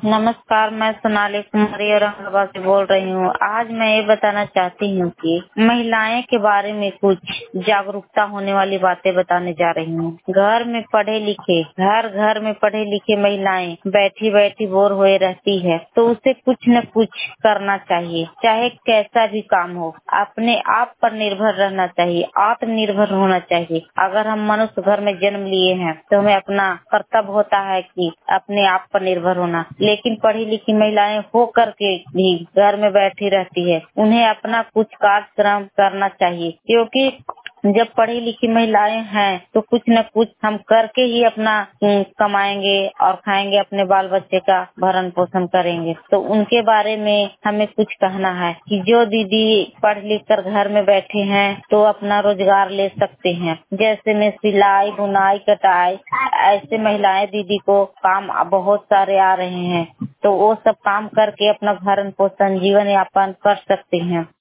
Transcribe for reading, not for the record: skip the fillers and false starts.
नमस्कार, मैं सोनाली कुमारी औरंगाबाद से बोल रही हूँ। आज मैं ये बताना चाहती हूँ कि महिलाएं के बारे में कुछ जागरूकता होने वाली बातें बताने जा रही हूँ। घर में पढ़े लिखे महिलाएं बैठी बैठी बोर हुए रहती है, तो उसे कुछ न कुछ करना चाहिए, चाहे कैसा भी काम हो। अपने आप पर निर्भर रहना चाहिए, आत्मनिर्भर होना चाहिए। अगर हम मनुष्य घर में जन्म लिए हैं तो हमें अपना कर्तव्य होता है कि अपने आप पर निर्भर होना। लेकिन पढ़ी लिखी महिलाएं हो करके भी घर में बैठी रहती है। उन्हें अपना कुछ कार्यक्रम करना चाहिए, क्योंकि जब पढ़ी लिखी महिलाएं हैं तो कुछ न कुछ हम करके ही अपना कमाएंगे और खाएंगे, अपने बाल बच्चे का भरण पोषण करेंगे। तो उनके बारे में हमें कुछ कहना है कि जो दीदी पढ़ लिख कर घर में बैठे हैं तो अपना रोजगार ले सकते हैं। जैसे में सिलाई, बुनाई, कटाई, ऐसे महिलाएं दीदी को काम बहुत सारे आ रहे हैं, तो वो सब काम करके अपना भरण पोषण, जीवन यापन कर सकते हैं।